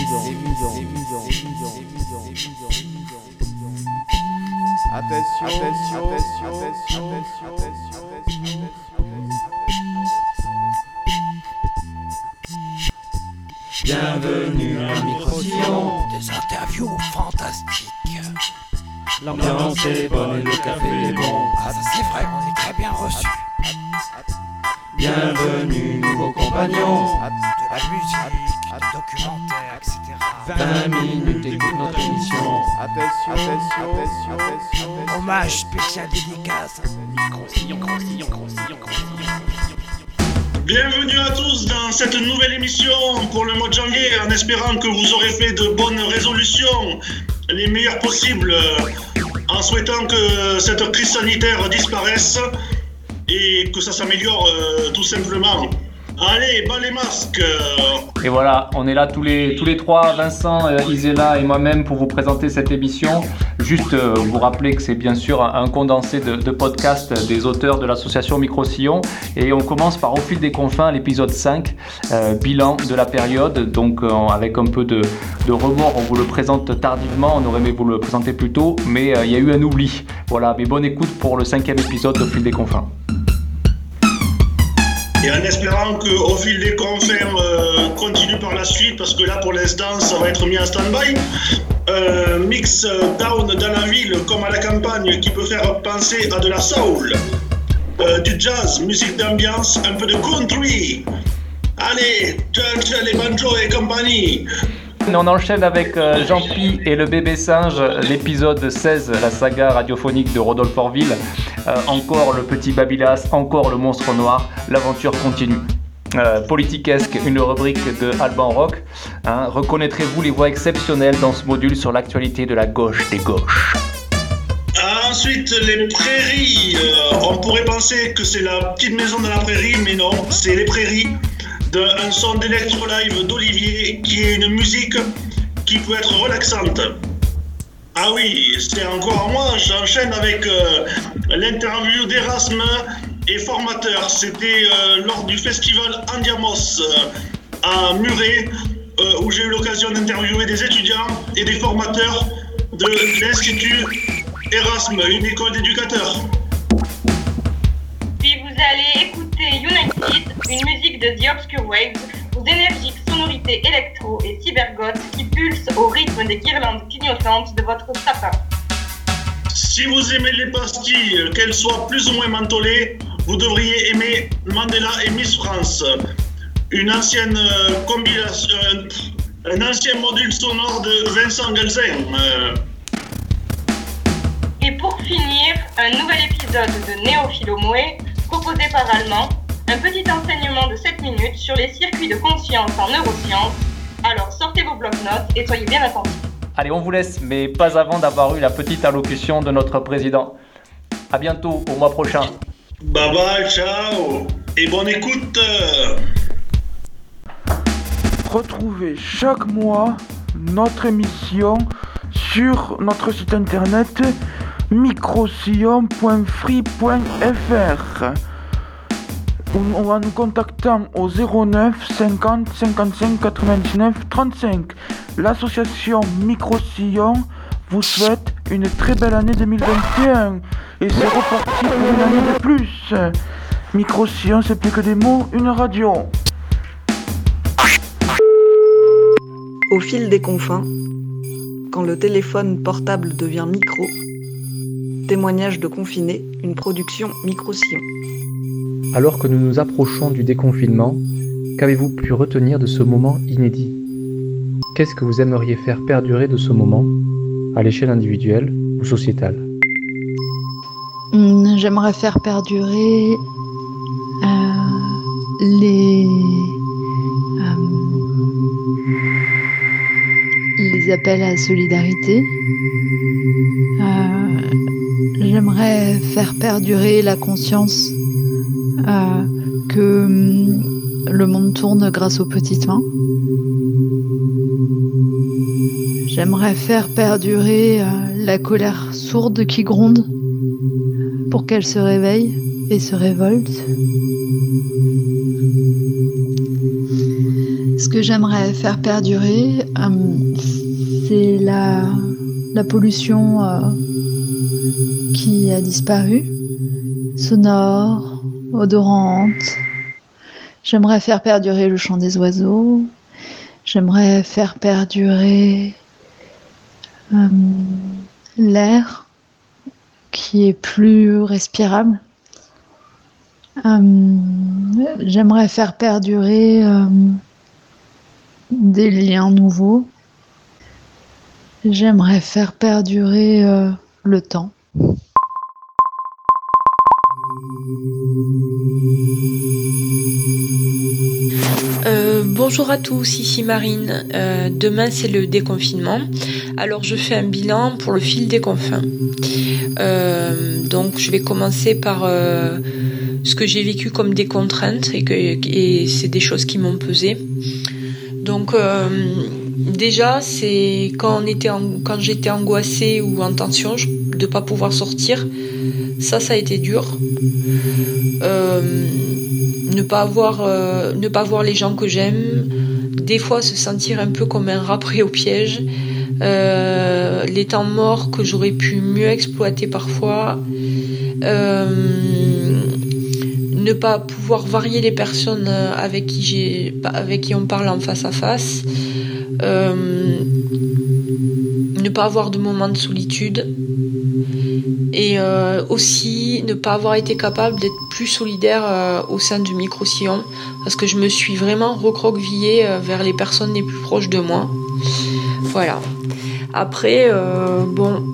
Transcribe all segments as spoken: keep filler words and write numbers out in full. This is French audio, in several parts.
Attention, attention, attention, attention, attention. Bienvenue à Micro-Sillon. Des interviews fantastiques. L'ambiance est bonne et le café est bon. Ah ça c'est vrai, on est très bien reçus. Bienvenue nouveaux compagnons. De la musique, des documentaires, et cetera. vingt minutes écoute notre émission. Attention, attention, attention, attention. Hommage spécial dédicace. Micro-Sillon, Micro-Sillon, Micro-Sillon, Micro-Sillon. Bienvenue à tous dans cette nouvelle émission pour le mois de janvier, en espérant que vous aurez fait de bonnes résolutions, les meilleures possibles, en souhaitant que cette crise sanitaire disparaisse et que ça s'améliore euh, tout simplement. Allez, bas les masques. Et voilà, on est là tous les, tous les trois, Vincent, euh, Isela et moi-même pour vous présenter cette émission. Juste euh, vous rappeler que c'est bien sûr un, un condensé de, de podcast des auteurs de l'association Micro-Sillon. Et on commence par Au fil des confins, l'épisode cinq, euh, bilan de la période. Donc euh, avec un peu de, de remords, on vous le présente tardivement, on aurait aimé vous le présenter plus tôt, mais il euh, y a eu un oubli. Voilà, mais bonne écoute pour le cinquième épisode d'Au fil des confins. Et en espérant qu'au fil des confins euh, continue par la suite, parce que là pour l'instant ça va être mis en stand-by. Euh, mix down dans la ville comme à la campagne qui peut faire penser à de la soul, euh, du jazz, musique d'ambiance, un peu de country. Allez, tchatcha les banjos et compagnie. On enchaîne avec euh, Jean-Pi et le bébé singe, l'épisode seize, la saga radiophonique de Rodolphe Orville. Euh, encore le petit Babylas, encore le monstre noir, l'aventure continue. Euh, Politiquesque, une rubrique de Alban Rock. Hein, reconnaîtrez-vous les voix exceptionnelles dans ce module sur l'actualité de la gauche des gauches? Ensuite, les prairies. Euh, on pourrait penser que c'est la petite maison de la prairie, mais non, c'est les prairies. Un son d'électro live d'Olivier qui est une musique qui peut être relaxante. Ah oui, c'est encore moi, j'enchaîne avec euh, l'interview d'Erasme et formateur. C'était euh, lors du festival Andiamos euh, à Muret euh, où j'ai eu l'occasion d'interviewer des étudiants et des formateurs de l'Institut Erasme, une école d'éducateurs. Puis vous allez écouter United, une musique de The Obscure Waves, aux énergiques sonorités électro et cybergoth qui pulsent au rythme des guirlandes clignotantes de votre sapin. Si vous aimez les pastilles, qu'elles soient plus ou moins mentholées, vous devriez aimer Mandela et Miss France, une ancienne euh, combination, euh, un ancien module sonore de Vincent Galzin. Euh. Et pour finir, un nouvel épisode de Néo Philomoé, proposé par Allemand, un petit enseignement de sept minutes sur les circuits de conscience en neurosciences. Alors sortez vos blocs-notes et soyez bien attentifs. Allez, on vous laisse, mais pas avant d'avoir eu la petite allocution de notre président. À bientôt, au mois prochain. Bye bye, ciao et bonne écoute. Retrouvez chaque mois notre émission sur notre site internet microsillon point free point f r ou en nous contactant au zéro neuf cinquante cinquante-cinq quatre-vingt-dix-neuf trente-cinq. L'association Micro-Sillon vous souhaite une très belle année deux mille vingt et un et c'est reparti pour une année de plus. Micro-Sillon, c'est plus que des mots, une radio. Au fil des confins, quand le téléphone portable devient micro, témoignage de confiné, une production Micro-Sillon. Alors que nous nous approchons du déconfinement, qu'avez-vous pu retenir de ce moment inédit? Qu'est-ce que vous aimeriez faire perdurer de ce moment, à l'échelle individuelle ou sociétale? Mmh, j'aimerais faire perdurer euh, les, euh, les appels à la solidarité. Euh, j'aimerais faire perdurer la conscience Euh, que hum, le monde tourne grâce aux petites mains. J'aimerais faire perdurer euh, la colère sourde qui gronde pour qu'elle se réveille et se révolte. Ce que j'aimerais faire perdurer, euh, c'est la, la pollution euh, qui a disparu, sonore, odorante. J'aimerais faire perdurer le chant des oiseaux. J'aimerais faire perdurer euh, l'air qui est plus respirable. Euh, j'aimerais faire perdurer euh, des liens nouveaux. J'aimerais faire perdurer euh, le temps. Euh, bonjour à tous, ici Marine. Euh, demain c'est le déconfinement. Alors je fais un bilan pour le fil des confins. Euh, donc je vais commencer par euh, ce que j'ai vécu comme des contraintes et, que, et c'est des choses qui m'ont pesé. Donc euh, déjà c'est quand, on était en, quand j'étais angoissée ou en tension je, de ne pas pouvoir sortir. Ça, ça a été dur. Euh, ne pas avoir, euh, ne pas voir les gens que j'aime. Des fois, se sentir un peu comme un rat pris au piège. Euh, les temps morts que j'aurais pu mieux exploiter parfois. Euh, ne pas pouvoir varier les personnes avec qui, j'ai, avec qui on parle en face à face. Euh, ne pas avoir de moments de solitude. Et euh, aussi ne pas avoir été capable d'être plus solidaire euh, au sein du micro-sillon parce que je me suis vraiment recroquevillée euh, vers les personnes les plus proches de moi. Voilà. Après, euh, bon,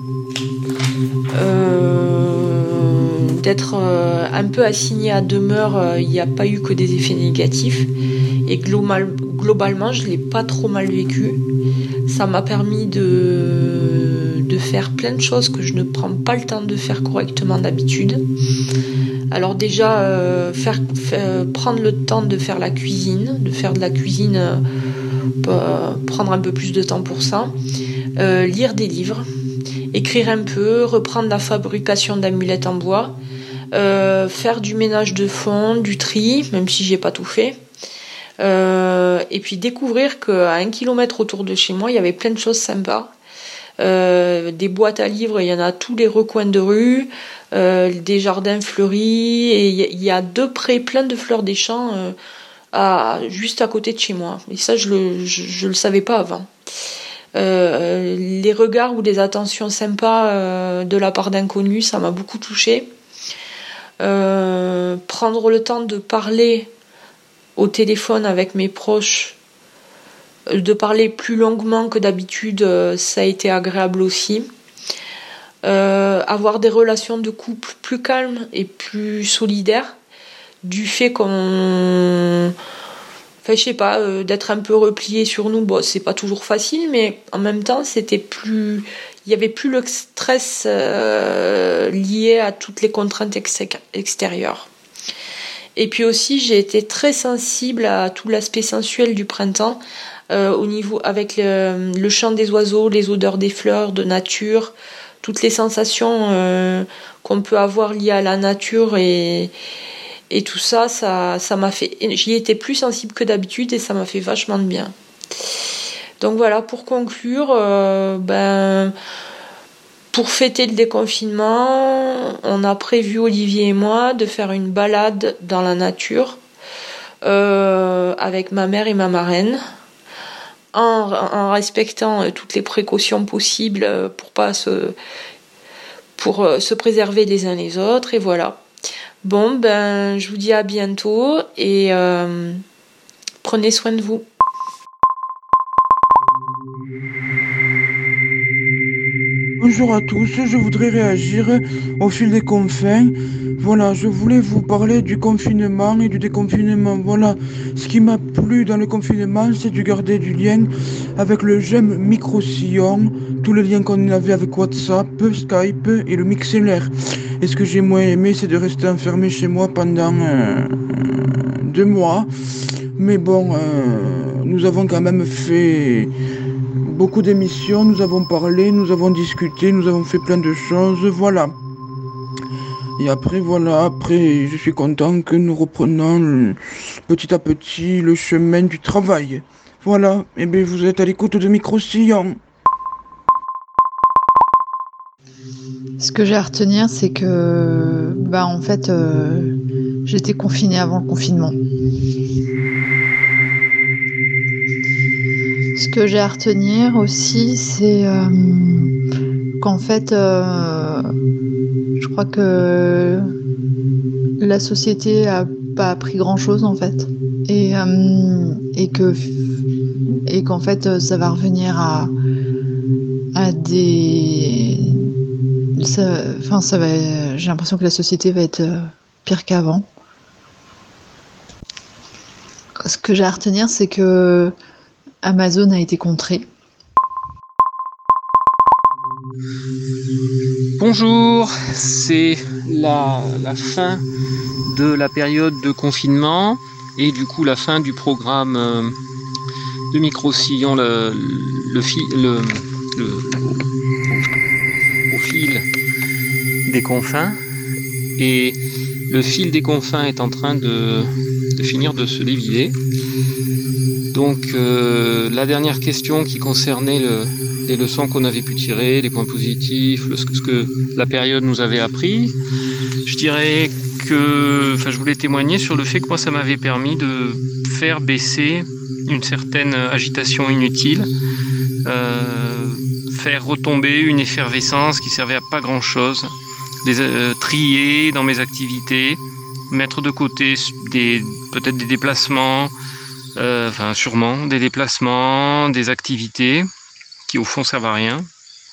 euh, d'être euh, un peu assignée à demeure, il euh, n'y a pas eu que des effets négatifs et global, globalement, je ne l'ai pas trop mal vécu. Ça m'a permis de, de faire plein de choses que je ne prends pas le temps de faire correctement d'habitude. Alors déjà, euh, faire, faire, prendre le temps de faire la cuisine, de faire de la cuisine, euh, prendre un peu plus de temps pour ça. Euh, lire des livres, écrire un peu, reprendre la fabrication d'amulettes en bois, euh, faire du ménage de fond, du tri, même si j'ai pas tout fait. Euh, et puis découvrir qu'à un kilomètre autour de chez moi, il y avait plein de choses sympas. Euh, des boîtes à livres, il y en a à tous les recoins de rue, euh, des jardins fleuris, et il y a deux prés pleins de fleurs des champs euh, à, juste à côté de chez moi. Et ça, je le, je, je le savais pas avant. Euh, les regards ou des attentions sympas euh, de la part d'inconnus, ça m'a beaucoup touchée. Euh, prendre le temps de parler au téléphone avec mes proches, de parler plus longuement que d'habitude, ça a été agréable aussi. Euh, avoir des relations de couple plus calmes et plus solidaires, du fait qu'on... Enfin, je sais pas, euh, d'être un peu replié sur nous, bon, c'est pas toujours facile, mais en même temps, c'était plus... Il y avait plus le stress euh, lié à toutes les contraintes ex- extérieures. Et puis aussi, j'ai été très sensible à tout l'aspect sensuel du printemps, euh, au niveau avec le, le chant des oiseaux, les odeurs des fleurs, de nature, toutes les sensations euh, qu'on peut avoir liées à la nature et, et tout ça, ça, ça m'a fait. J'y étais plus sensible que d'habitude et ça m'a fait vachement de bien. Donc voilà, pour conclure, euh, ben. Pour fêter le déconfinement, on a prévu, Olivier et moi, de faire une balade dans la nature euh, avec ma mère et ma marraine, en, en respectant toutes les précautions possibles pour pas se, pour se préserver les uns les autres. Et voilà. Bon, ben, je vous dis à bientôt et euh, prenez soin de vous. Bonjour à tous, je voudrais réagir au fil des confins. Voilà, je voulais vous parler du confinement et du déconfinement. Voilà, ce qui m'a plu dans le confinement, c'est de garder du lien avec le j'aime micro-sillon, tous les liens qu'on avait avec WhatsApp, Skype et le MixLR. Et ce que j'ai moins aimé, c'est de rester enfermé chez moi pendant euh, deux mois. Mais bon, euh, nous avons quand même fait beaucoup d'émissions, nous avons parlé, nous avons discuté, nous avons fait plein de choses, voilà. Et après, voilà, après, je suis content que nous reprenons petit à petit le chemin du travail. Voilà, et bien vous êtes à l'écoute de Micro-Sillon. Ce que j'ai à retenir, c'est que, bah, en fait, euh, j'étais confinée avant le confinement. Ce que j'ai à retenir aussi, c'est euh, qu'en fait, euh, je crois que la société a pas appris grand-chose, en fait, et euh, et que et qu'en fait, ça va revenir à à des Ça, enfin, ça va. J'ai l'impression que la société va être euh, pire qu'avant. Ce que j'ai à retenir, c'est que Amazon a été contré. Bonjour, c'est la, la fin de la période de confinement et du coup la fin du programme euh, de Micro-Sillon, le, le, fi, le, le, au fil des confins, et le fil des confins est en train de, de finir de se dévider. Donc euh, la dernière question qui concernait le, les leçons qu'on avait pu tirer, les points positifs, le, ce, que, ce que la période nous avait appris, je dirais que, enfin, je voulais témoigner sur le fait que moi ça m'avait permis de faire baisser une certaine agitation inutile, euh, faire retomber une effervescence qui servait à pas grand chose, les euh, trier dans mes activités, mettre de côté des, peut-être des déplacements, euh, enfin sûrement des déplacements, des activités qui au fond servent à rien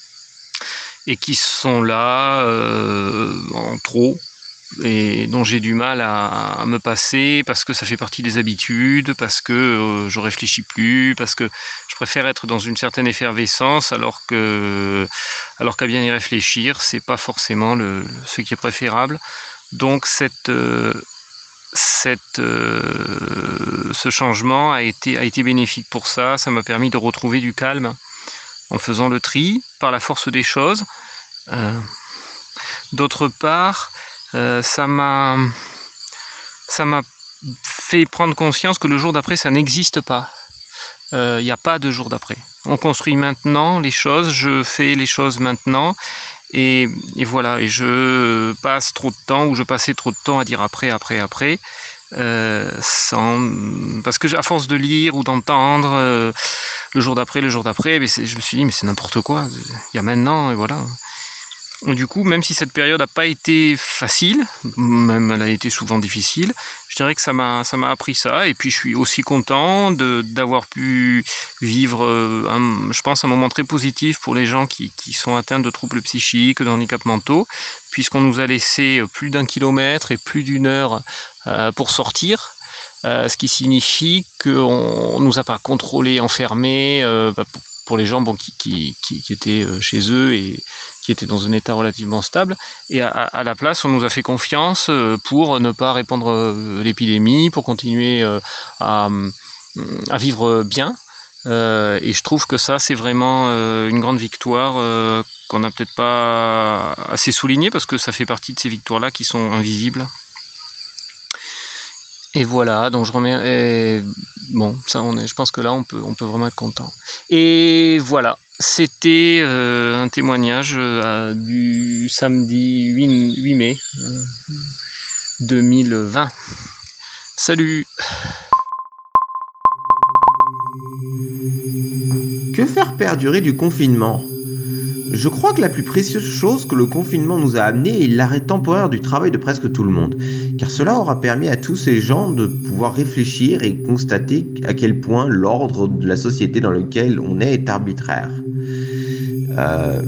et qui sont là euh, en trop et dont j'ai du mal à, à me passer parce que ça fait partie des habitudes, parce que euh, je réfléchis plus, parce que je préfère être dans une certaine effervescence alors que alors qu'à bien y réfléchir, c'est pas forcément le, ce qui est préférable. Donc cette euh, cette euh, ce changement a été a été bénéfique pour ça. Ça m'a permis de retrouver du calme en faisant le tri par la force des choses. Euh, d'autre part, Euh, ça m'a ça m'a fait prendre conscience que le jour d'après ça n'existe pas. Il euh, n'y a pas de jour d'après. On construit maintenant les choses, je fais les choses maintenant et, et voilà, et je passe trop de temps ou je passais trop de temps à dire après, après, après euh, sans, parce que à force de lire ou d'entendre euh, le jour d'après, le jour d'après, mais je me suis dit mais c'est n'importe quoi, il y a maintenant et voilà. Du coup, même si cette période n'a pas été facile, même elle a été souvent difficile, je dirais que ça m'a ça m'a appris ça. Et puis je suis aussi content de d'avoir pu vivre, un, je pense, un moment très positif pour les gens qui, qui sont atteints de troubles psychiques, de handicaps mentaux, puisqu'on nous a laissé plus d'un kilomètre et plus d'une heure euh, pour sortir. Euh, ce qui signifie qu'on ne nous a pas contrôlés, enfermés, euh, pour les gens bon, qui, qui, qui, qui étaient chez eux et qui étaient dans un état relativement stable. Et à, à la place, on nous a fait confiance pour ne pas répandre l'épidémie, pour continuer à, à vivre bien. Euh, et je trouve que ça, c'est vraiment euh, une grande victoire euh, qu'on n'a peut-être pas assez soulignée, parce que ça fait partie de ces victoires-là qui sont invisibles. Et voilà, donc je remets. Et bon, ça, on est. Je pense que là, on peut, on peut vraiment être content. Et voilà, c'était euh, un témoignage euh, du samedi huit mai euh, deux mille vingt. Salut. Que faire perdurer du confinement ? Je crois que la plus précieuse chose que le confinement nous a amené est l'arrêt temporaire du travail de presque tout le monde, car cela aura permis à tous ces gens de pouvoir réfléchir et constater à quel point l'ordre de la société dans laquelle on est est arbitraire. Euh...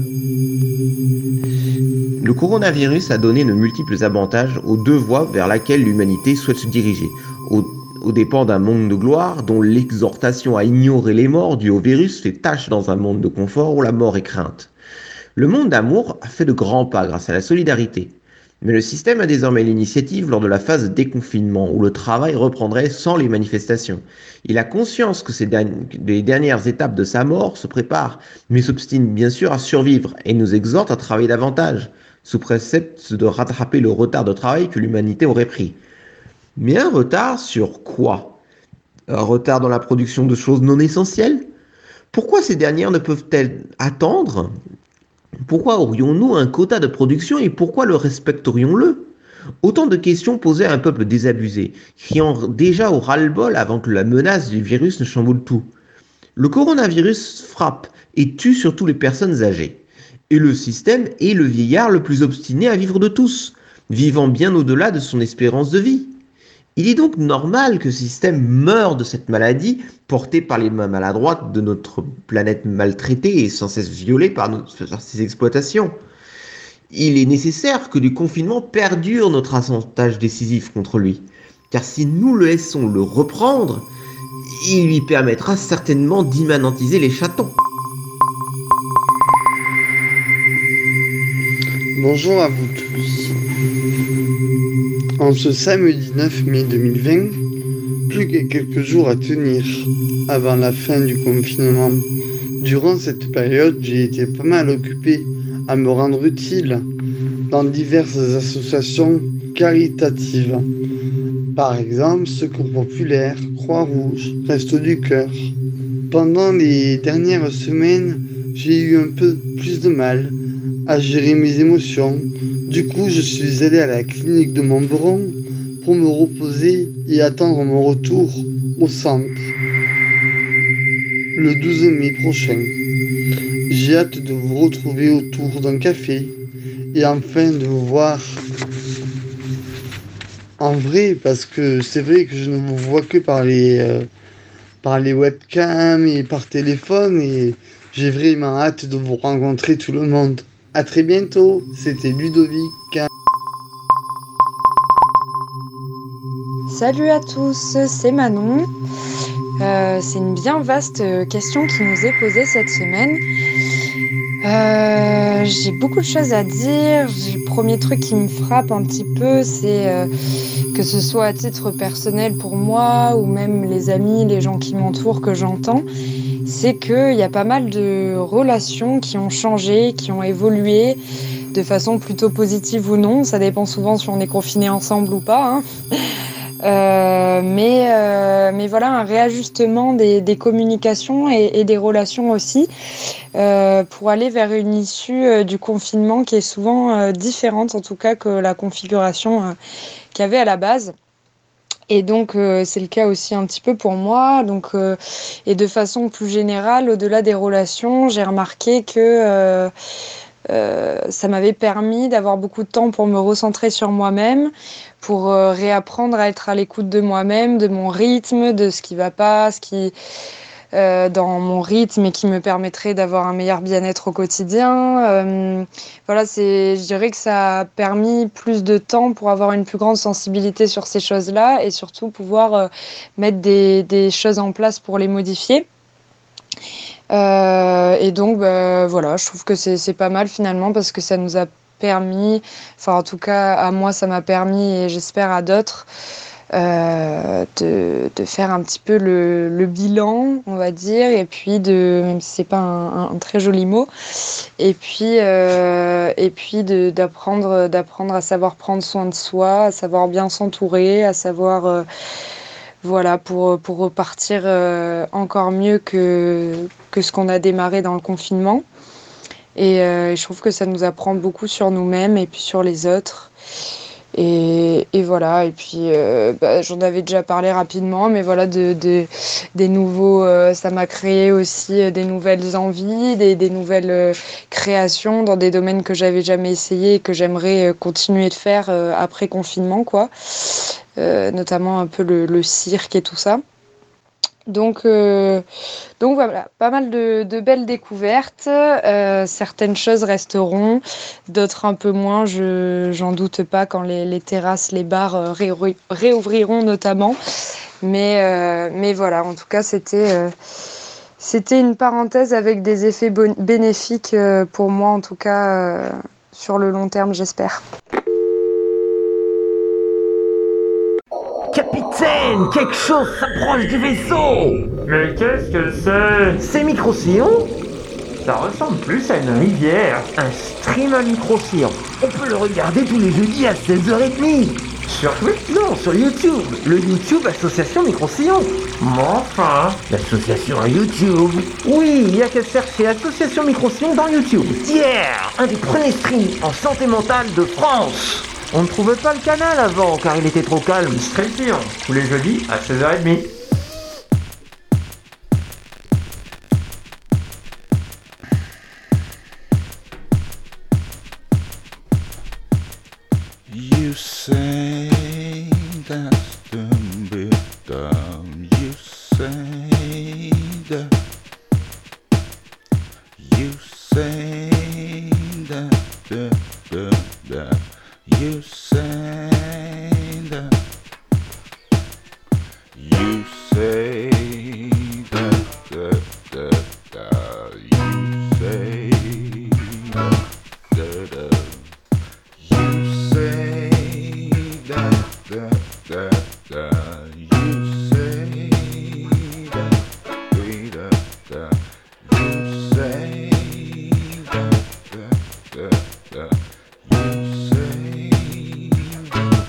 Le coronavirus a donné de multiples avantages aux deux voies vers laquelle l'humanité souhaite se diriger, au Aux dépens d'un monde de gloire dont l'exhortation à ignorer les morts dues au virus fait tache dans un monde de confort où la mort est crainte. Le monde d'amour a fait de grands pas grâce à la solidarité. Mais le système a désormais l'initiative lors de la phase de déconfinement où le travail reprendrait sans les manifestations. Il a conscience que ces derni- les dernières étapes de sa mort se préparent, mais s'obstine bien sûr à survivre et nous exhorte à travailler davantage, sous précepte de rattraper le retard de travail que l'humanité aurait pris. Mais un retard sur quoi? Un retard dans la production de choses non essentielles? Pourquoi ces dernières ne peuvent-elles attendre? Pourquoi aurions-nous un quota de production et pourquoi le respecterions-le? Autant de questions posées à un peuple désabusé, criant déjà au ras-le-bol avant que la menace du virus ne chamboule tout. Le coronavirus frappe et tue surtout les personnes âgées. Et le système est le vieillard le plus obstiné à vivre de tous, vivant bien au-delà de son espérance de vie. Il est donc normal que ce système meure de cette maladie portée par les mains maladroites de notre planète maltraitée et sans cesse violée par, nos, par ces exploitations. Il est nécessaire que du confinement perdure notre avantage décisif contre lui, car si nous le laissons le reprendre, il lui permettra certainement d'immanentiser les chatons. Bonjour à vous tous. En ce samedi neuf mai deux mille vingt, plus que quelques jours à tenir avant la fin du confinement. Durant cette période, j'ai été pas mal occupé à me rendre utile dans diverses associations caritatives. Par exemple, Secours Populaire, Croix-Rouge, Restos du Cœur. Pendant les dernières semaines, j'ai eu un peu plus de mal à gérer mes émotions. Du coup, je suis allé à la clinique de Montbron pour me reposer et attendre mon retour au centre le douze mai prochain. J'ai hâte de vous retrouver autour d'un café et enfin de vous voir en vrai, parce que c'est vrai que je ne vous vois que par les, euh, par les webcams et par téléphone, et j'ai vraiment hâte de vous rencontrer tout le monde. A très bientôt, c'était Ludovic. Salut à tous, c'est Manon. Euh, c'est une bien vaste question qui nous est posée cette semaine. Euh, j'ai beaucoup de choses à dire. Le premier truc qui me frappe un petit peu, c'est euh, que ce soit à titre personnel pour moi ou même les amis, les gens qui m'entourent que j'entends, c'est qu'il y a pas mal de relations qui ont changé, qui ont évolué de façon plutôt positive ou non. Ça dépend souvent si on est confinés ensemble ou pas, hein. Euh, mais, euh, mais voilà, un réajustement des, des communications et, et des relations aussi euh, pour aller vers une issue euh, du confinement qui est souvent euh, différente en tout cas que la configuration euh, qu'il y avait à la base. Et donc euh, c'est le cas aussi un petit peu pour moi. Donc, euh, et de façon plus générale, au-delà des relations, j'ai remarqué que euh, Euh, ça m'avait permis d'avoir beaucoup de temps pour me recentrer sur moi-même, pour euh, réapprendre à être à l'écoute de moi-même, de mon rythme, de ce qui va pas, ce qui euh, dans mon rythme et qui me permettrait d'avoir un meilleur bien-être au quotidien. Euh, voilà, c'est, je dirais que ça a permis plus de temps pour avoir une plus grande sensibilité sur ces choses-là et surtout pouvoir euh, mettre des, des choses en place pour les modifier. Euh, et donc bah, voilà, je trouve que c'est, c'est pas mal finalement parce que ça nous a permis, enfin en tout cas à moi ça m'a permis et j'espère à d'autres euh, de, de faire un petit peu le, le bilan, on va dire, et puis de, même si c'est pas un, un, un très joli mot, et puis euh, et puis de, d'apprendre d'apprendre à savoir prendre soin de soi, à savoir bien s'entourer, à savoir euh, voilà, pour, pour repartir euh, encore mieux que, que ce qu'on a démarré dans le confinement. Et euh, je trouve que ça nous apprend beaucoup sur nous-mêmes et puis sur les autres. Et, et voilà, et puis euh, bah, j'en avais déjà parlé rapidement, mais voilà, de, de, des nouveaux, euh, ça m'a créé aussi des nouvelles envies, des, des nouvelles euh, créations dans des domaines que j'avais jamais essayé et que j'aimerais euh, continuer de faire euh, après confinement, quoi. Euh, notamment un peu le, le cirque et tout ça. Donc, euh, donc voilà, pas mal de, de belles découvertes. Euh, certaines choses resteront, d'autres un peu moins. Je, j'en doute pas quand les, les terrasses, les bars ré, ré, réouvriront notamment. Mais, euh, mais voilà, en tout cas, c'était, euh, c'était une parenthèse avec des effets bon, bénéfiques euh, pour moi, en tout cas, euh, sur le long terme, j'espère. Capitaine, quelque chose s'approche du vaisseau. Mais qu'est-ce que c'est? C'est Micro-Sillon. Ça ressemble plus à une rivière. Un stream à Micro-Sillon. On peut le regarder tous les jeudis à seize heures trente. Sur Twitch, non, sur YouTube. Le YouTube Association Micro-Sillon. Mais enfin, l'association YouTube. Oui, il y a qu'à chercher Association Micro-Sillon dans YouTube. Yeah, un des premiers streams en santé mentale de France. On ne trouvait pas le canal avant car il était trop calme. Stream tous les jeudis à seize heures trente. You say that's the wisdom. You say that. You say that the the the. You say that. You say that the the the. You say that the the. You say that, that, that, that. You say that, that, that. You say that, that, that, that. You say that.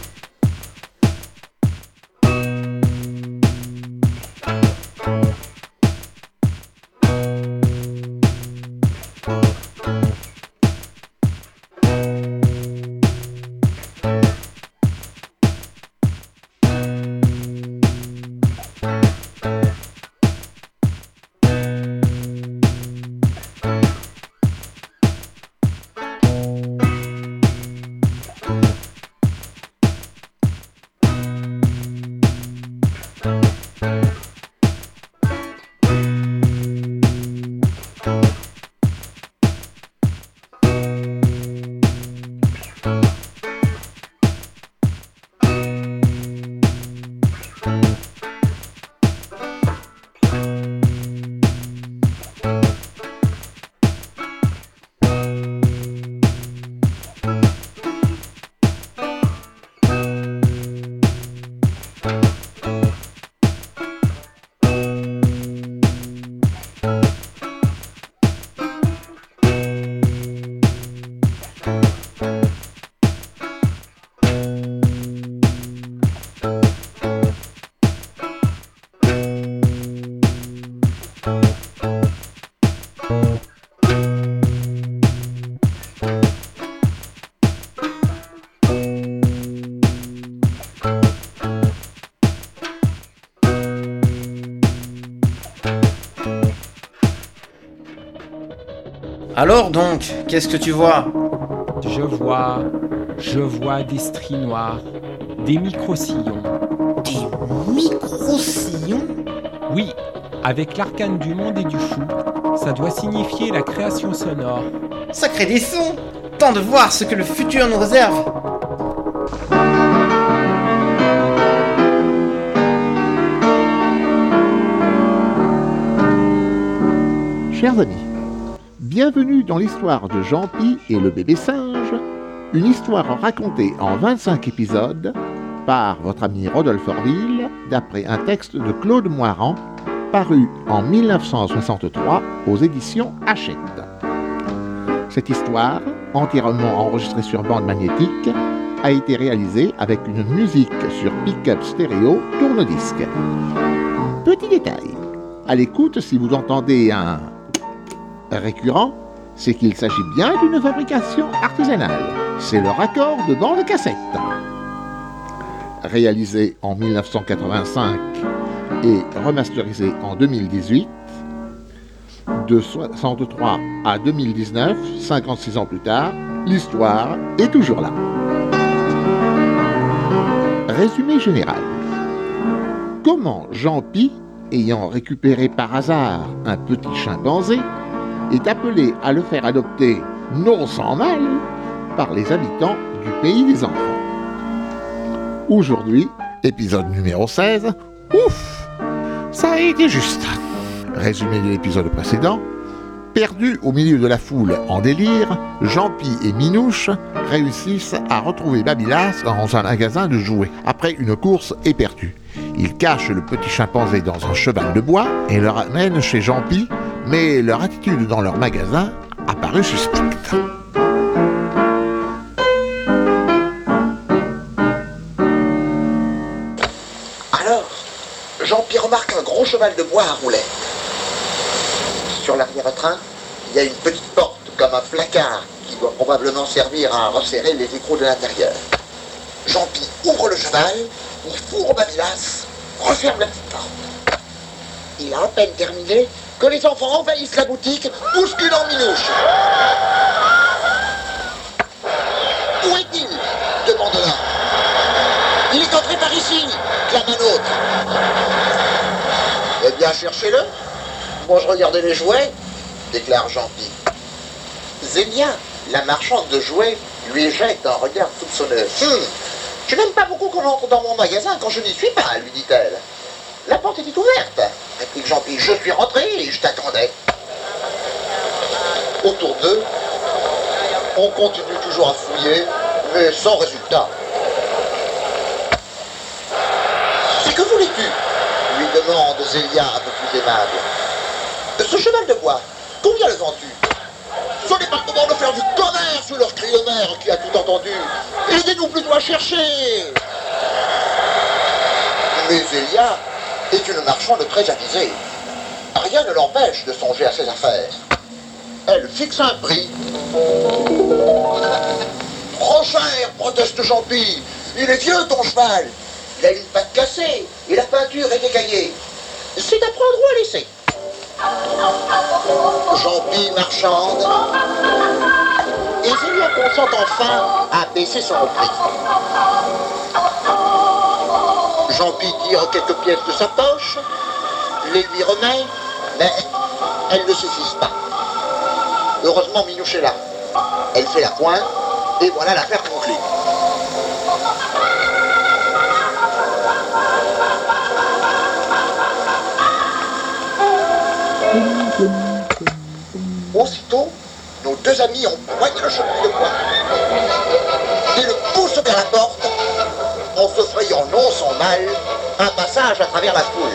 Alors donc, qu'est-ce que tu vois? Je vois... Je vois des stries noirs, des micro-sillons. Des micro-sillons? Oui, avec l'arcane du monde et du fou, ça doit signifier la création sonore. Ça crée des sons! Tant de voir ce que le futur nous réserve! Chers amis, bienvenue dans l'histoire de Jean-Pi et le bébé singe, une histoire racontée en vingt-cinq épisodes par votre ami Rodolphe Orville, d'après un texte de Claude Moirand, paru en mille neuf cent soixante-trois aux éditions Hachette. Cette histoire, entièrement enregistrée sur bande magnétique, a été réalisée avec une musique sur pick-up stéréo tourne-disque. Petit détail, à l'écoute, si vous entendez un récurrent, c'est qu'il s'agit bien d'une fabrication artisanale. C'est le raccord de bande cassette. Réalisé en mille neuf cent quatre-vingt-cinq et remasterisé en deux mille dix-huit, de soixante-trois à deux mille dix-neuf, cinquante-six ans plus tard, l'histoire est toujours là. Résumé général. Comment Jean-Pi, ayant récupéré par hasard un petit chimpanzé, est appelé à le faire adopter, non sans mal, par les habitants du pays des enfants. Aujourd'hui, épisode numéro seize, ouf, ça a été juste. Résumé de l'épisode précédent, perdus au milieu de la foule en délire, Jean-Pi et Minouche réussissent à retrouver Babylas dans un magasin de jouets, après une course éperdue. Ils cachent le petit chimpanzé dans un cheval de bois et le ramènent chez Jean-Pi, mais leur attitude dans leur magasin a paru suspecte. cheval de bois roulait. Sur l'arrière-train, il y a une petite porte comme un placard qui doit probablement servir à resserrer les écrous de l'intérieur. Jean-Pi ouvre le cheval, il fourre Babylas, referme la petite porte. Il a à peine terminé que les enfants envahissent la boutique, bousculant Minouche. Où est-il ? Demande l'un. Il est entré par ici, clame un autre. Eh bien, cherchez-le. Moi, je regardais les jouets, déclare Jean-Pi. Zélia, la marchande de jouets, lui jette un regard soupçonneux. Hum, je n'aime pas beaucoup qu'on entre dans mon magasin quand je n'y suis pas, lui dit-elle. La porte était ouverte, réplique Jean-Pi. Je suis rentré et je t'attendais. Autour d'eux, on continue toujours à fouiller, mais sans résultat. C'est que voulais-tu ? Lui demande Zélia un peu plus aimable. Ce cheval de bois, combien le vends-tu ? Ce n'est pas le moment de faire du commerce sur leur cri de mère qui a tout entendu. Aidez-nous plutôt à chercher. Mais Zélia est une marchande très avisée. Rien ne l'empêche de songer à ses affaires. Elle fixe un prix. Trop cher, proteste Jean-Pi. Il est vieux ton cheval. Il a une patte cassée et la peinture est écaillée. C'est à prendre ou à laisser. Jean-Pi marchande. Et Zélia consent enfin à baisser son prix. Jean-Pi tire quelques pièces de sa poche, les lui remet, mais elles ne suffisent pas. Heureusement, Minouche est là. Elle fait la pointe, et voilà l'affaire conclue. Aussitôt, nos deux amis ont poigné le cheval de bois et le poussent vers la porte en se frayant non sans mal un passage à travers la foule.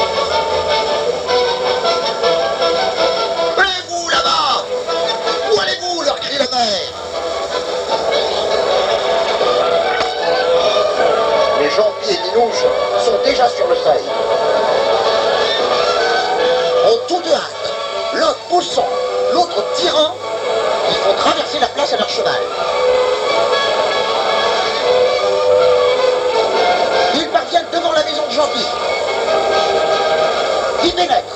Allez-vous là-bas! Où allez-vous? Leur crie la mère. Les Jean-Pi et Minouche sont déjà sur le seuil. En toute hâte, l'un poussant, l'autre tirant, ils font traverser la place à leur cheval. Ils parviennent devant la maison de Jean-Pi. Ils pénètrent.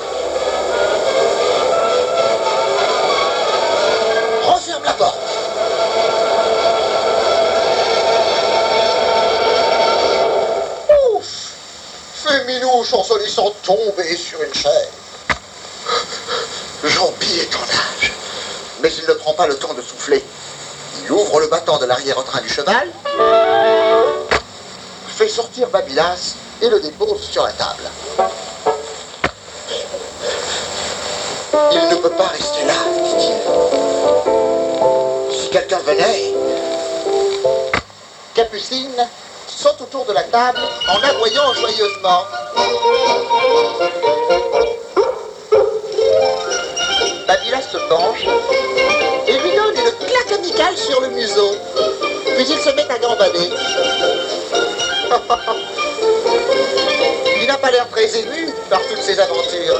Referment la porte. Ouf! Fait Minouche en se laissant tomber sur une chaise. Jean-Pi est en nage, mais il ne prend pas le temps de souffler. Il ouvre le battant de l'arrière-train du cheval, fait sortir Babylas et le dépose sur la table. Il ne peut pas rester là, dit-il. Si quelqu'un venait... Capucine saute autour de la table en aboyant joyeusement. Babylas se penche et lui donne une claque amicale sur le museau. Puis il se met à gambader. Il n'a pas l'air très ému par toutes ces aventures.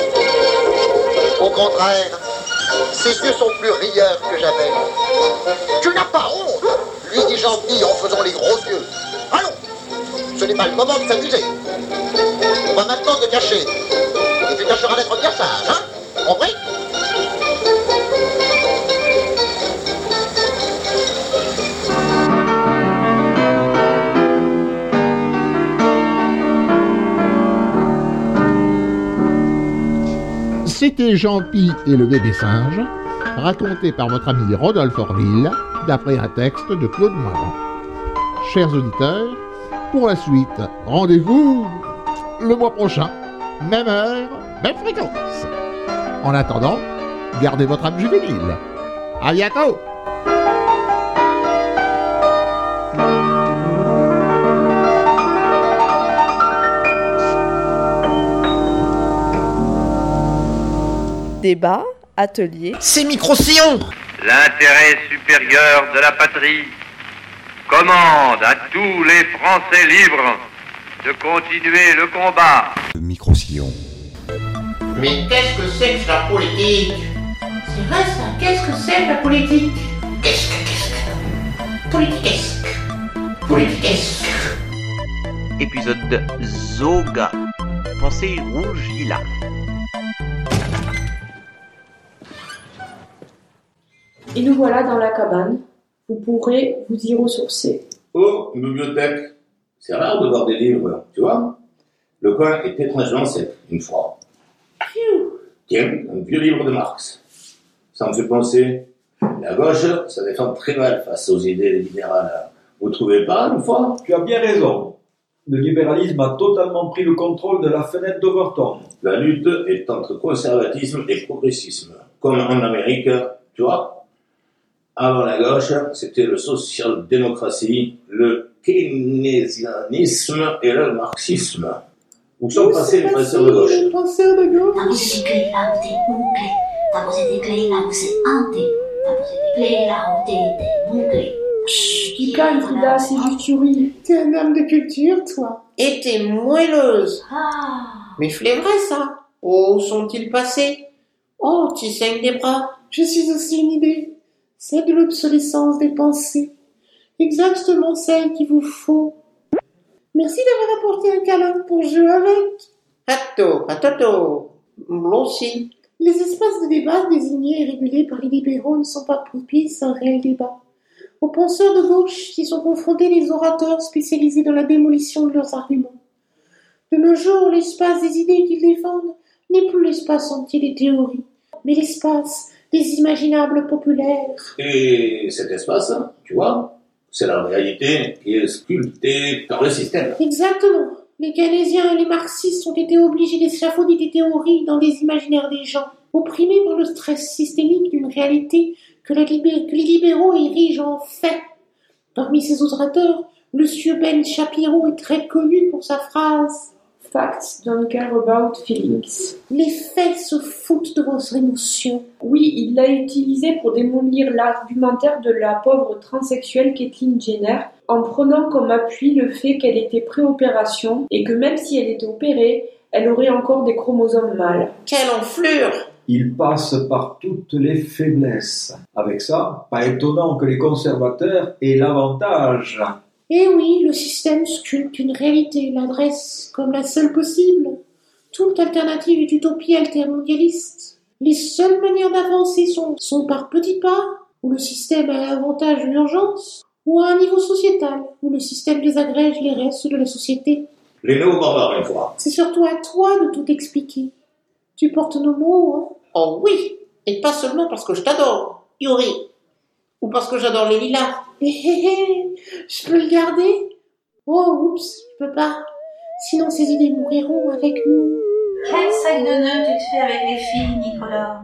Au contraire, ses yeux sont plus rieurs que jamais. Tu n'as pas honte, lui dit Jean-Pi en faisant les gros yeux. Allons, ce n'est pas le moment de s'amuser. On va maintenant te cacher. Et tu tâcheras d'être bien sage, hein? Compris? C'était Jean-Pi et le bébé singe, raconté par votre ami Rodolphe Orville, d'après un texte de Claude Moirand. Chers auditeurs, pour la suite, rendez-vous le mois prochain, même heure, même fréquence. En attendant, gardez votre âme juvénile. À bientôt! Débat, atelier. C'est Micro-Sillon! L'intérêt supérieur de la patrie commande à tous les Français libres de continuer le combat. Micro-sillon. Mais qu'est-ce que c'est que la politique? C'est vrai ça, qu'est-ce que c'est que la politique? Qu'est-ce que, qu'est-ce que... Politiquesque. Politiquesque. Épisode Zoga. Pensée rouge lilas. Et nous voilà dans la cabane. Vous pourrez vous y ressourcer. Oh, une bibliothèque. C'est rare de voir des livres, tu vois. Le coin est étrangement sec, une fois. Tiens, un vieux livre de Marx. Ça me fait penser. La gauche, ça défend très mal face aux idées libérales. Vous trouvez pas, une fois? Tu as bien raison. Le libéralisme a totalement pris le contrôle de la fenêtre d'Overton. La lutte est entre conservatisme et progressisme. Comme en Amérique, tu vois. Avant la gauche, c'était le social-démocratie, le keynésianisme et le marxisme. Où sont passés les penseurs de gauche? Les penseurs de gauche. Du calme, Frida, c'est juste Yuri. T'es un homme de culture, toi. Et t'es moelleuse. Ah. Mais je l'ai vrai, ça. Oh, où sont-ils passés? Oh, tu saignes des bras. Je suis aussi une idée. C'est de l'obsolescence des pensées. Exactement celle qu'il vous faut. Merci d'avoir apporté un câlin pour jouer avec. Atto, atto, moi aussi. Les espaces de débat désignés et régulés par les libéraux ne sont pas propices à un réel débat. Aux penseurs de gauche qui sont confrontés les orateurs spécialisés dans la démolition de leurs arguments. De nos jours, l'espace des idées qu'ils défendent n'est plus l'espace entier des théories, mais l'espace des imaginables populaires. Et cet espace, tu vois, c'est la réalité qui est sculptée par le système. Exactement. Les keynésiens et les marxistes ont été obligés d'échafauder des théories dans des imaginaires des gens, opprimés par le stress systémique d'une réalité que, la libé- que les libéraux érigent en fait. Parmi ces orateurs, le monsieur Ben Shapiro est très connu pour sa phrase « Facts don't care about feelings ». Les faits se foutent de vos émotions. Oui, il l'a utilisé pour démolir l'argumentaire de la pauvre transsexuelle Caitlyn Jenner en prenant comme appui le fait qu'elle était pré-opération et que même si elle était opérée, elle aurait encore des chromosomes mâles. Quelle enflure! Il passe par toutes les faiblesses. Avec ça, pas étonnant que les conservateurs aient l'avantage. Eh oui, le système sculpte une réalité, l'adresse comme la seule possible. Toute alternative est utopie altermondialiste. Les seules manières d'avancer sont, sont par petits pas, où le système a l'avantage de l'urgence, ou à un niveau sociétal, où le système désagrège les restes de la société. Les néo-barbares, une fois. C'est surtout à toi de tout expliquer. Tu portes nos mots, hein? Oh oui, et pas seulement parce que je t'adore, Yuri, ou parce que j'adore les lilas. Hé hé hé, je peux le garder? Oh, oups, je peux pas. Sinon ces idées mouriront avec nous. Quel sac de nœuds tu te fais avec les filles, Nicolas?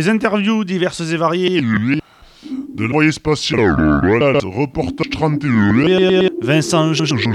Des interviews diverses et variées. De l'envoyé spatial. Voilà, reportage trente et un. Vincent.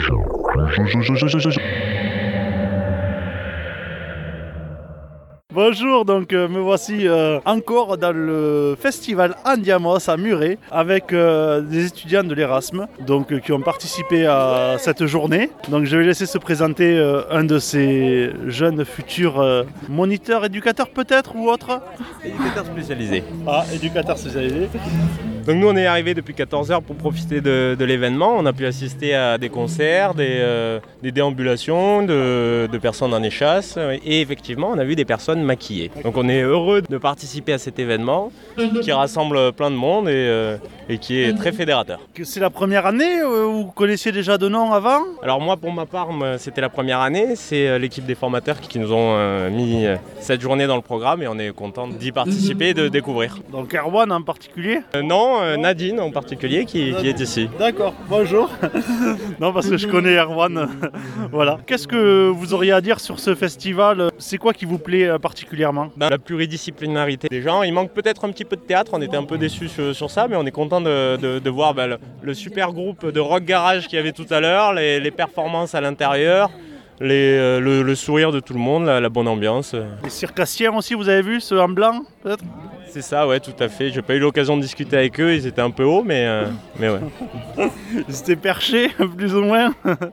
Bonjour, donc euh, me voici euh, encore dans le festival Andiamos à Muret avec euh, des étudiants de l'Erasme donc, euh, qui ont participé à cette journée. Donc je vais laisser se présenter euh, un de ces jeunes futurs euh, moniteurs, éducateurs peut-être ou autres. Éducateurs spécialisés. Ah, éducateurs spécialisés. Donc nous on est arrivés depuis quatorze heures pour profiter de, de l'événement. On a pu assister à des concerts, des, euh, des déambulations, de, de personnes en échasse et effectivement on a vu des personnes maquillées. Donc on est heureux de participer à cet événement qui rassemble plein de monde et, euh, et qui est très fédérateur. C'est la première année ou vous connaissiez déjà de nom avant? Alors moi pour ma part c'était la première année, c'est l'équipe des formateurs qui nous ont euh, mis cette journée dans le programme et on est content d'y participer et de découvrir. Donc Erwan en particulier? euh, Non, euh, Nadine en particulier qui, qui est ici. D'accord, bonjour. Non parce que je connais Erwan. Voilà. Qu'est-ce que vous auriez à dire sur ce festival? C'est quoi qui vous plaît particulièrement? La pluridisciplinarité des gens, il manque peut-être un petit peu de théâtre, on était un peu déçus sur, sur ça, mais on est content de, de, de voir bah, le, le super groupe de rock garage qu'il y avait tout à l'heure, les, les performances à l'intérieur, les, euh, le, le sourire de tout le monde, la, la bonne ambiance. Les circassiens aussi, vous avez vu, ceux en blanc peut-être? C'est ça, ouais, tout à fait. J'ai pas eu l'occasion de discuter avec eux, ils étaient un peu hauts, mais, euh, mais ouais. Ils étaient perchés, plus ou moins.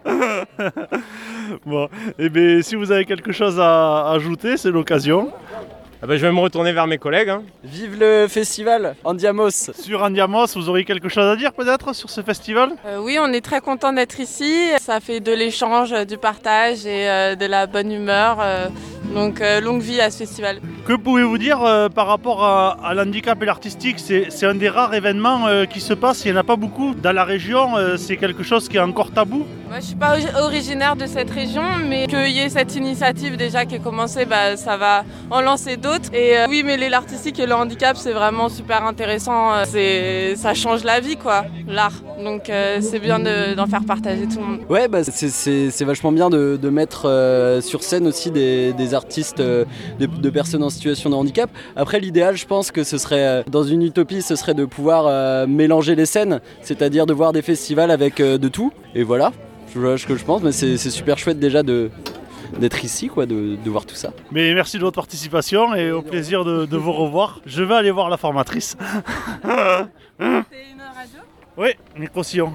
Bon, et bien si vous avez quelque chose à ajouter, c'est l'occasion. Ah bah, je vais me retourner vers mes collègues. Hein. Vive le festival Andiamos. Sur Andiamos, vous auriez quelque chose à dire peut-être sur ce festival? euh, Oui, on est très content d'être ici. Ça fait de l'échange, du partage et euh, de la bonne humeur. Euh, donc euh, longue vie à ce festival. Que pouvez-vous dire euh, par rapport à, à l'handicap et l'artistique? C'est, c'est un des rares événements euh, qui se passe, il n'y en a pas beaucoup. Dans la région, euh, c'est quelque chose qui est encore tabou. Moi, je ne suis pas originaire de cette région, mais qu'il y ait cette initiative déjà qui est commencée, bah, ça va en lancer d'autres. Et euh, oui, mêler l'artistique et le handicap, c'est vraiment super intéressant. C'est, ça change la vie, quoi, l'art. Donc euh, c'est bien de, d'en faire partager tout le monde. Ouais, bah, c'est, c'est, c'est vachement bien de, de mettre euh, sur scène aussi des, des artistes, euh, de, de personnes en situation de handicap. Après, l'idéal, je pense que ce serait, euh, dans une utopie, ce serait de pouvoir euh, mélanger les scènes, c'est-à-dire de voir des festivals avec euh, de tout. Et voilà, je, ce que je pense, mais c'est, c'est super chouette déjà de... d'être ici, quoi, de, de voir tout ça. Mais merci de votre participation et au plaisir de, de vous revoir. Je vais aller voir la formatrice. C'est une radio ? Oui, Micro-Sillon.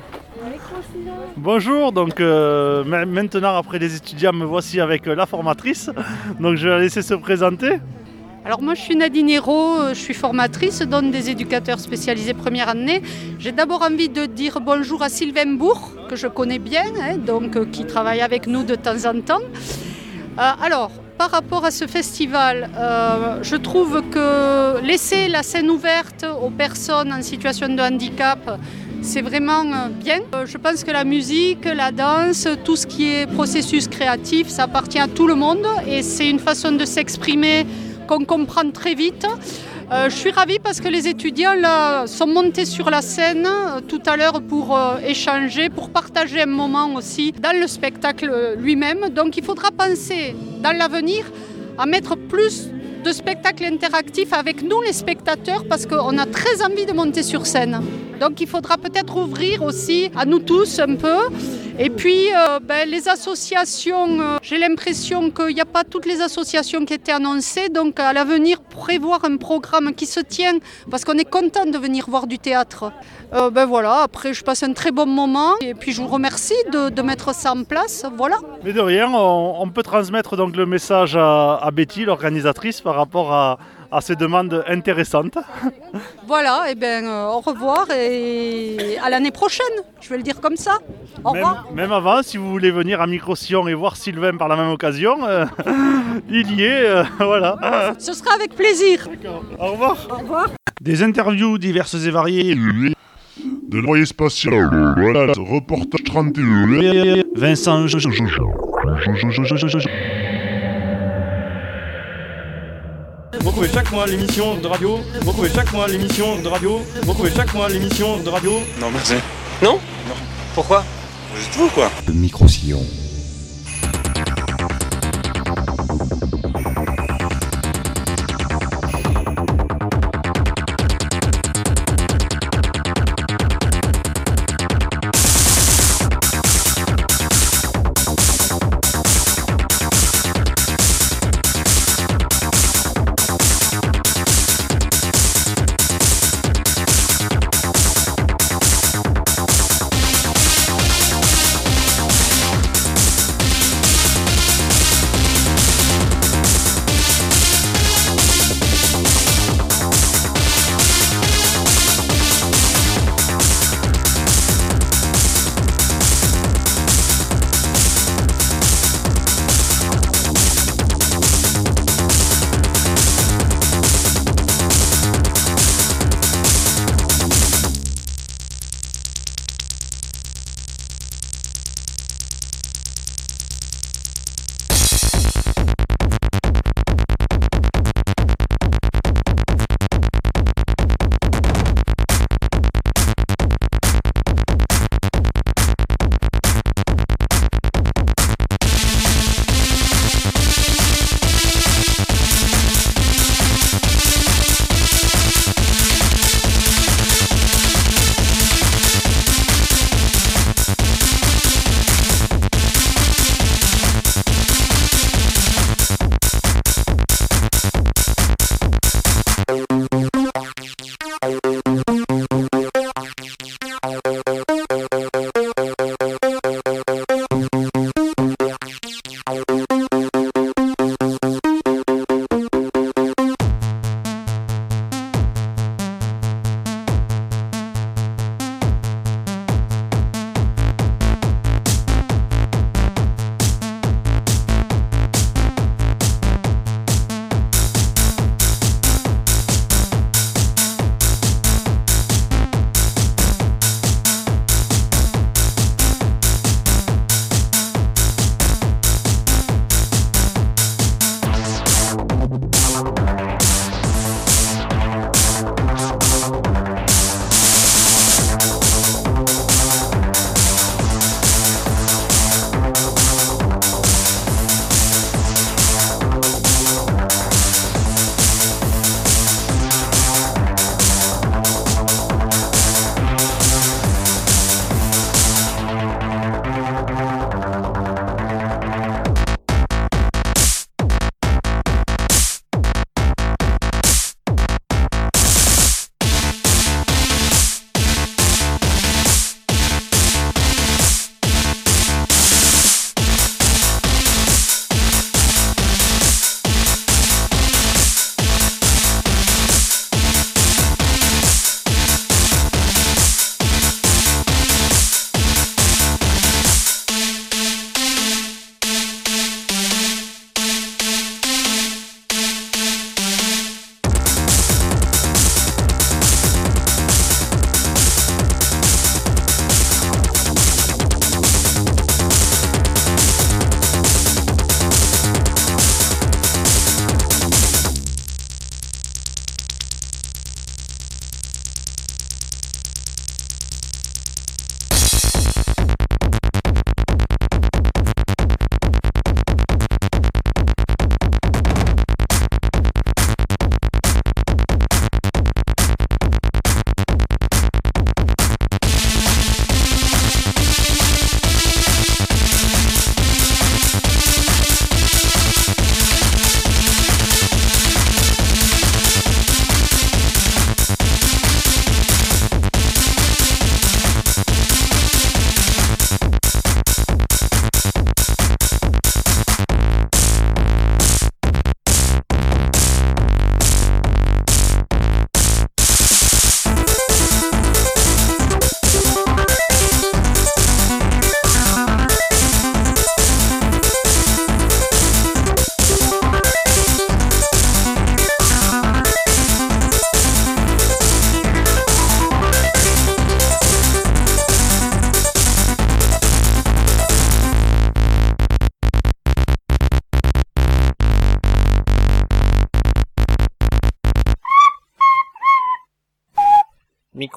Bonjour, donc euh, maintenant après les étudiants, me voici avec la formatrice. Donc je vais la laisser se présenter. Alors moi je suis Nadine Hérault, je suis formatrice, donne des éducateurs spécialisés première année. J'ai d'abord envie de dire bonjour à Sylvain Bourg, que je connais bien, hein, donc euh, qui travaille avec nous de temps en temps. Euh, alors, par rapport à ce festival, euh, je trouve que laisser la scène ouverte aux personnes en situation de handicap, c'est vraiment bien. Je pense que la musique, la danse, tout ce qui est processus créatif, ça appartient à tout le monde et c'est une façon de s'exprimer qu'on comprend très vite. Euh, je suis ravie parce que les étudiants là, sont montés sur la scène euh, tout à l'heure pour euh, échanger, pour partager un moment aussi dans le spectacle lui-même. Donc il faudra penser dans l'avenir à mettre plus de spectacles interactifs avec nous les spectateurs parce qu'on a très envie de monter sur scène. Donc il faudra peut-être ouvrir aussi à nous tous un peu. Et puis euh, ben, les associations, euh, j'ai l'impression qu'il n'y a pas toutes les associations qui étaient annoncées. Donc à l'avenir, prévoir un programme qui se tient parce qu'on est content de venir voir du théâtre. Euh, ben voilà, après je passe un très bon moment et puis je vous remercie de, de mettre ça en place. Voilà. Mais de rien, on, on peut transmettre donc le message à, à Betty, l'organisatrice, par rapport à, à ces demandes intéressantes. Voilà, et bien euh, au revoir et à l'année prochaine, je vais le dire comme ça. Au même, revoir. Même avant, si vous voulez venir à Micro-Sillon et voir Sylvain par la même occasion, euh, il y est, euh, voilà. Ce sera avec plaisir. D'accord. Au revoir. Au revoir. Des interviews diverses et variées. De l'envoyé spatial. Voilà, reportage trente et un. Vincent. Retrouvez chaque mois l'émission de radio. Retrouvez chaque mois l'émission de radio. Retrouvez chaque mois l'émission de radio. Non, merci. Non ? Non. Pourquoi ? Vous êtes fou, quoi. Le Micro-Sillon.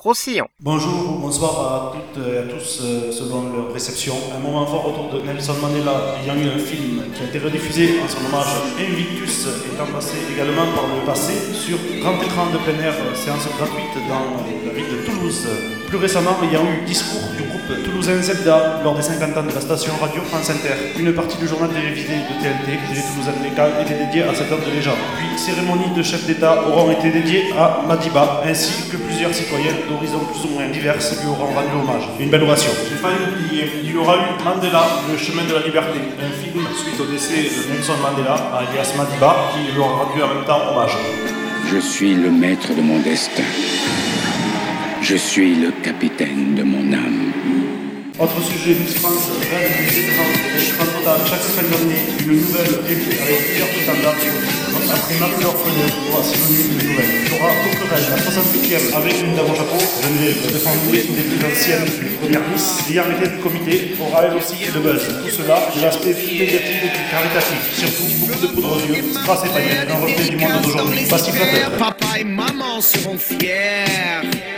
Micro-Sillon. Bonjour, bonsoir à toutes et à tous euh, selon leur réception. Un moment fort autour de Nelson Mandela. Il y a eu un film qui a été rediffusé en son hommage. Invictus étant passé également par le passé sur grand écran de plein air, séance gratuite dans la ville de Toulouse. Plus récemment, il y a eu discours du groupe toulousain Zelda lors des cinquante ans de la station radio France Inter. Une partie du journal télévisé de T N T, Télé Toulousaine Lécal, était dédiée à cette œuvre de légende. Puis, cérémonies de chefs d'État auront été dédiées à Madiba, ainsi que plusieurs citoyens d'horizons plus ou moins diverses lui auront rendu hommage. Une belle ovation. Il faut pas l'oublier, il y aura eu Mandela, le chemin de la liberté, un film suite au décès de Nelson Mandela, alias Madiba, qui lui ont rendu en même temps hommage. Je suis le maître de mon destin. Je suis le capitaine de mon âme. Autre sujet, Miss France rêve des écrans, écran total chaque semaine d'année, une nouvelle élue avec plusieurs standards. Après Marie-Laure Feneux, pour synonyme de nouvelle. Il y aura Coquerel, la soixante-huitième, avec une dame au chapeau. Geneviève défendue, une des plus anciennes premières Miss, ayant été du comité, aura elle aussi le buzz. Tout cela, de l'aspect plus négatif et plus caritatif. Surtout, beaucoup de poudre aux yeux, strass et paillettes, un reflet du monde d'aujourd'hui. Pastiflateur. Papa et maman seront fiers.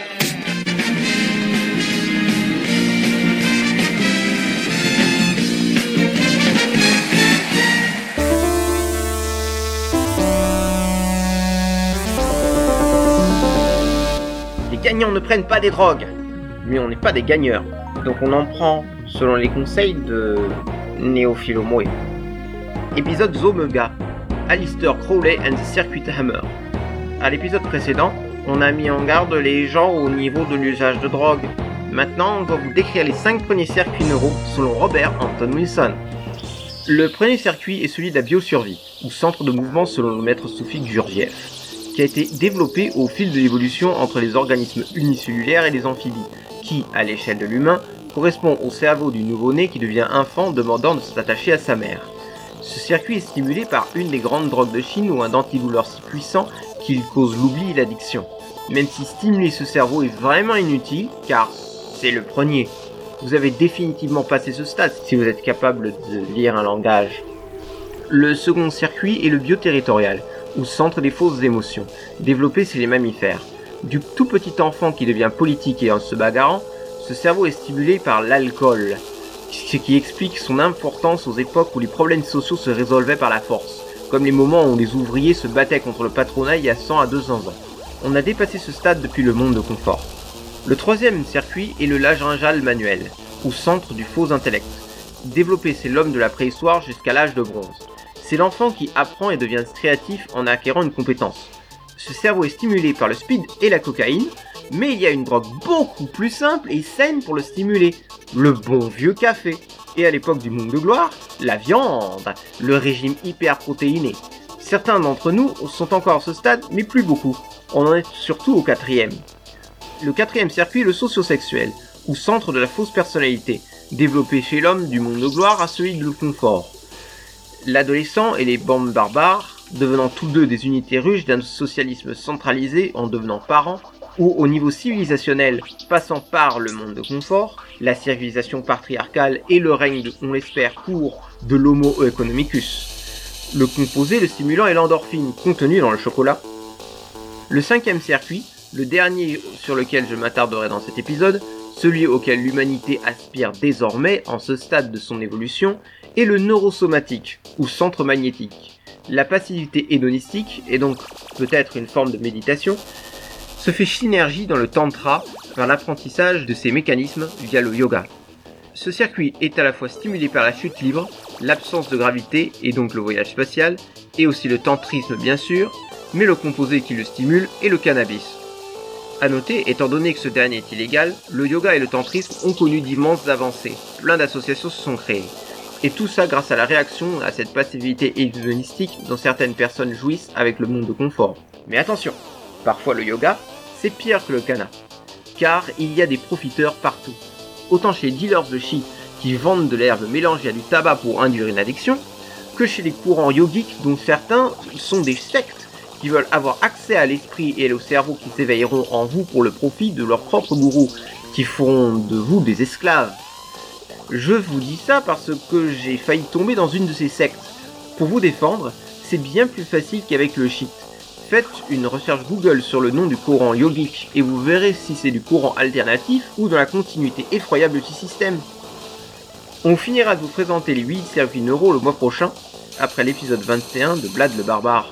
Les gagnants ne prennent pas des drogues, mais on n'est pas des gagneurs, donc on en prend selon les conseils de Néophile Homoé. Épisode Zomega, Alistair Crowley and the Circuit Hammer. À l'épisode précédent, on a mis en garde les gens au niveau de l'usage de drogue. Maintenant, on va vous décrire les cinq premiers circuits neuraux selon Robert Anton Wilson. Le premier circuit est celui de la biosurvie, ou centre de mouvement selon le maître soufique Gurdjieff, qui a été développé au fil de l'évolution entre les organismes unicellulaires et les amphibies, qui, à l'échelle de l'humain, correspond au cerveau du nouveau-né qui devient enfant demandant de s'attacher à sa mère. Ce circuit est stimulé par une des grandes drogues de Chine ou un antidouleur si puissant qu'il cause l'oubli et l'addiction. Même si stimuler ce cerveau est vraiment inutile, car c'est le premier. Vous avez définitivement passé ce stade si vous êtes capable de lire un langage. Le second circuit est le bioterritorial, ou centre des fausses émotions, développé chez les mammifères. Du tout petit enfant qui devient politique et en se bagarrant, ce cerveau est stimulé par l'alcool, ce qui explique son importance aux époques où les problèmes sociaux se résolvaient par la force, comme les moments où les ouvriers se battaient contre le patronat il y a cent à deux cents ans. On a dépassé ce stade depuis le monde de confort. Le troisième circuit est le laryngale manuel, ou centre du faux intellect. Développé chez l'homme de la préhistoire jusqu'à l'âge de bronze. C'est l'enfant qui apprend et devient créatif en acquérant une compétence. Ce cerveau est stimulé par le speed et la cocaïne, mais il y a une drogue beaucoup plus simple et saine pour le stimuler, le bon vieux café. Et à l'époque du monde de gloire, la viande, le régime hyper protéiné. Certains d'entre nous sont encore à ce stade, mais plus beaucoup. On en est surtout au quatrième. Le quatrième circuit est le socio-sexuel, ou centre de la fausse personnalité, développé chez l'homme du monde de gloire à celui de confort. L'adolescent et les bandes barbares, devenant tous deux des unités ruches d'un socialisme centralisé en devenant parents, ou au niveau civilisationnel, passant par le monde de confort, la civilisation patriarcale et le règne, de, on l'espère, court de l'homo economicus. Le composé, le stimulant est l'endorphine, contenue dans le chocolat. Le cinquième circuit, le dernier sur lequel je m'attarderai dans cet épisode, celui auquel l'humanité aspire désormais en ce stade de son évolution, est le neurosomatique, ou centre magnétique. La passivité hédonistique, et donc peut-être une forme de méditation, se fait synergie dans le tantra par l'apprentissage de ces mécanismes via le yoga. Ce circuit est à la fois stimulé par la chute libre, l'absence de gravité et donc le voyage spatial, et aussi le tantrisme bien sûr, mais le composé qui le stimule est le cannabis. A noter, étant donné que ce dernier est illégal, le yoga et le tantrisme ont connu d'immenses avancées, plein d'associations se sont créées. Et tout ça grâce à la réaction à cette passivité hédonistique dont certaines personnes jouissent avec le monde de confort. Mais attention, parfois le yoga, c'est pire que le canna, car il y a des profiteurs partout. Autant chez les dealers de shit qui vendent de l'herbe mélangée à du tabac pour induire une addiction, que chez les courants yogiques dont certains sont des sectes qui veulent avoir accès à l'esprit et au cerveau qui s'éveilleront en vous pour le profit de leurs propres gourous, qui feront de vous des esclaves. Je vous dis ça parce que j'ai failli tomber dans une de ces sectes. Pour vous défendre, c'est bien plus facile qu'avec le shit. Faites une recherche Google sur le nom du courant yogique et vous verrez si c'est du courant alternatif ou dans la continuité effroyable du système. On finira de vous présenter les huit circuits neuro le mois prochain, après l'épisode vingt et un de Blad le Barbare.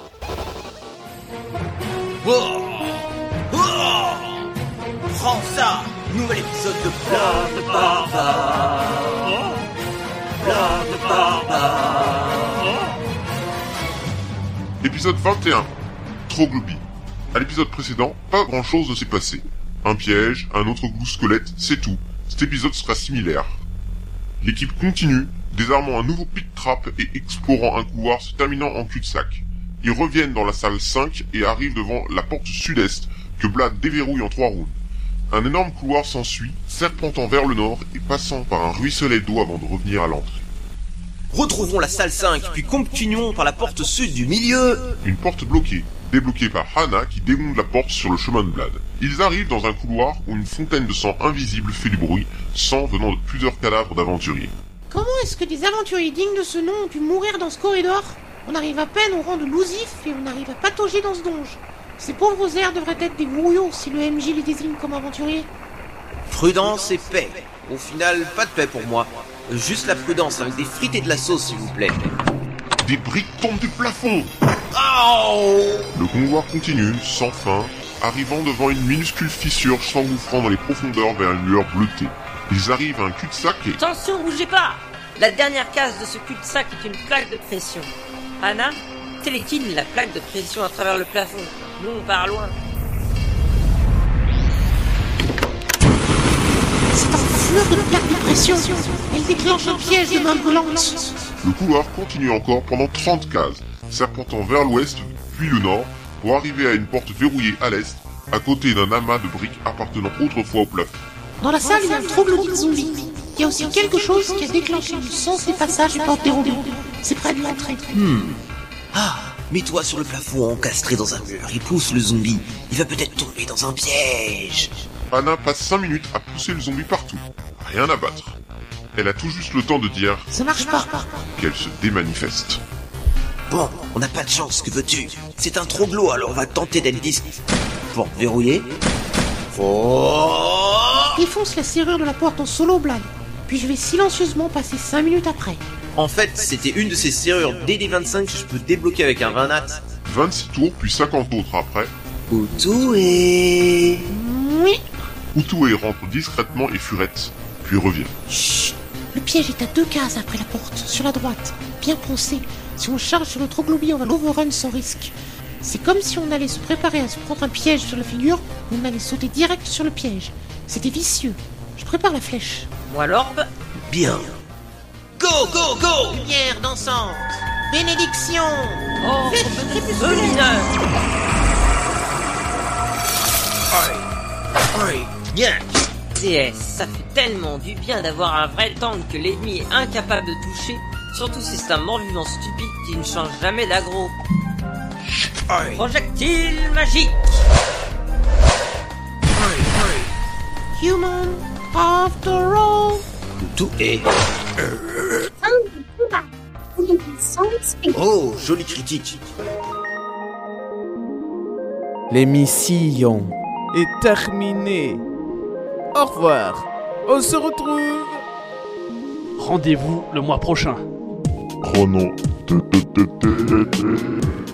Oh oh Prends ça, nouvel épisode de Blad le Barbare. Blad le Barbare. Épisode vingt et un. Troglobi. À l'épisode précédent, pas grand chose ne s'est passé. Un piège, un autre glou squelette, c'est tout. Cet épisode sera similaire. L'équipe continue, désarmant un nouveau pit trap et explorant un couloir se terminant en cul-de-sac. Ils reviennent dans la salle cinq et arrivent devant la porte sud-est que Blad déverrouille en trois rounds. Un énorme couloir s'ensuit, serpentant vers le nord et passant par un ruisselet d'eau avant de revenir à l'entrée. Retrouvons la salle cinq, puis continuons par la porte sud du milieu. Une porte bloquée, débloquée par Hana qui démonte la porte sur le chemin de Blad. Ils arrivent dans un couloir où une fontaine de sang invisible fait du bruit, sang venant de plusieurs cadavres d'aventuriers. Comment est-ce que des aventuriers dignes de ce nom ont pu mourir dans ce corridor? On arrive à peine au rang de lousif et on arrive à patauger dans ce donge. Ces pauvres airs devraient être des brouillons si le M J les désigne comme aventuriers. Prudence et paix. Au final, pas de paix pour moi. Juste la prudence avec des frites et de la sauce, s'il vous plaît. Des briques tombent du plafond. Oh Le couloir continue, sans fin, arrivant devant une minuscule fissure s'engouffrant dans les profondeurs vers une lueur bleutée. Ils arrivent à un cul-de-sac et... Attention, bougez pas! La dernière case de ce cul-de-sac est une plaque de pression. Anna, télékine la plaque de pression à travers le plafond. Nous, on part loin. C'est un fleur de plaque de pression. Elle déclenche un piège de main brûlante. Le couloir continue encore pendant trente cases, serpentant vers l'ouest puis le nord, pour arriver à une porte verrouillée à l'est, à côté d'un amas de briques appartenant autrefois au plafond. Dans la salle, il y a un troglodyte zombie. Il y a aussi quelque chose qui a déclenché du sens des passages et portes dérobées. C'est près de l'entrée. Hmm. Ah, mets-toi sur le plafond encastré dans un mur et pousse le zombie. Il va peut-être tomber dans un piège. Anna passe cinq minutes à pousser le zombie partout. Rien à battre. Elle a tout juste le temps de dire... Ça marche pas. Qu'elle se démanifeste. Bon, on n'a pas de chance, que veux-tu? C'est un troglo, alors on va tenter d'être discret. Porte verrouillée. Oh Défonce la serrure de la porte en solo, Blad. Puis je vais silencieusement passer cinq minutes après. En fait, c'était une de ces serrures D D vingt-cinq que je peux débloquer avec un vingt nat. vingt-six tours, puis cinquante autres après. Outoué. Oui. Outoué rentre discrètement et furette, puis revient. Chut. Le piège est à deux cases après la porte, sur la droite. Bien pensé. Si on charge sur le troglobi, on va l'overrun sans risque. C'est comme si on allait se préparer à se prendre un piège sur la figure, on allait sauter direct sur le piège. C'était vicieux. Je prépare la flèche. Moi l'orbe. Bien. Go, go, go. Lumière dansante. Bénédiction. Oh, crépusculaire. mineur. Aïe. Aïe. Bien. D S, ça fait tellement du bien d'avoir un vrai tank que l'ennemi est incapable de toucher, surtout si c'est un mort-vivant stupide qui ne change jamais d'aggro. Aïe. Projectile magique. Human after all. Tout est... Oh, joli critique. L'émission est terminée. Au revoir. On se retrouve. Rendez-vous le mois prochain. Chrono.